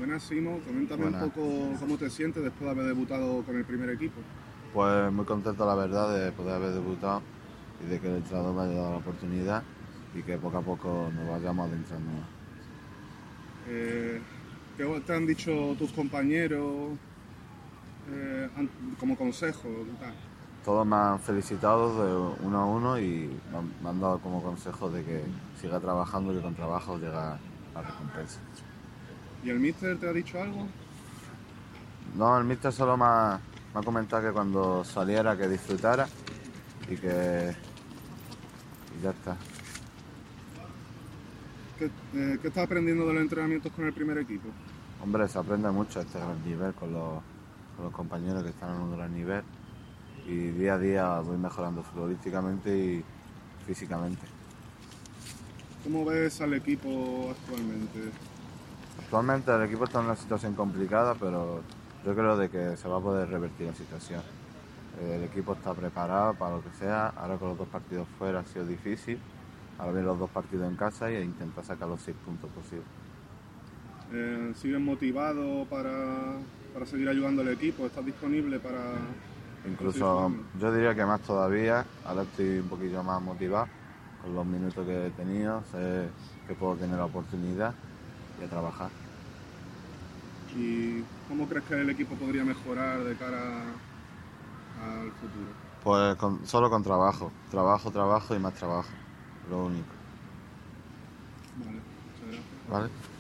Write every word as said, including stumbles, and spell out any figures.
Buenas, Simo. Coméntame Buenas. un poco cómo te sientes después de haber debutado con el primer equipo. Pues muy contento, la verdad, de poder haber debutado y de que el entrenador me haya dado la oportunidad y que poco a poco nos vayamos adentrando más. Eh, ¿Qué te han dicho tus compañeros eh, an- como consejo y tal? Todos me han felicitado de uno a uno y me han, me han dado como consejo de que siga trabajando y que con trabajo llega la recompensa. ¿Y el míster te ha dicho algo? No, el míster solo me ha, me ha comentado que cuando saliera que disfrutara y que y ya está. ¿Qué, eh, ¿qué estás aprendiendo de los entrenamientos con el primer equipo? Hombre, se aprende mucho a este gran nivel con los, con los compañeros que están en un gran nivel y día a día voy mejorando futbolísticamente y físicamente. ¿Cómo ves al equipo actualmente? Actualmente el equipo está en una situación complicada, pero yo creo de que se va a poder revertir la situación. El equipo está preparado para lo que sea, ahora con los dos partidos fuera ha sido difícil, ahora vienen los dos partidos en casa y intentar sacar los seis puntos posibles. Eh, ¿Sigues motivado para, para seguir ayudando al equipo? ¿Estás disponible para, para seguir Incluso jugando? yo diría que más todavía, ahora estoy un poquillo más motivado con los minutos que he tenido, sé que puedo tener la oportunidad y a trabajar. ¿Y cómo crees que el equipo podría mejorar de cara al futuro? Pues con- solo con trabajo, trabajo, trabajo y más trabajo, lo único, Vale, muchas gracias. ¿vale?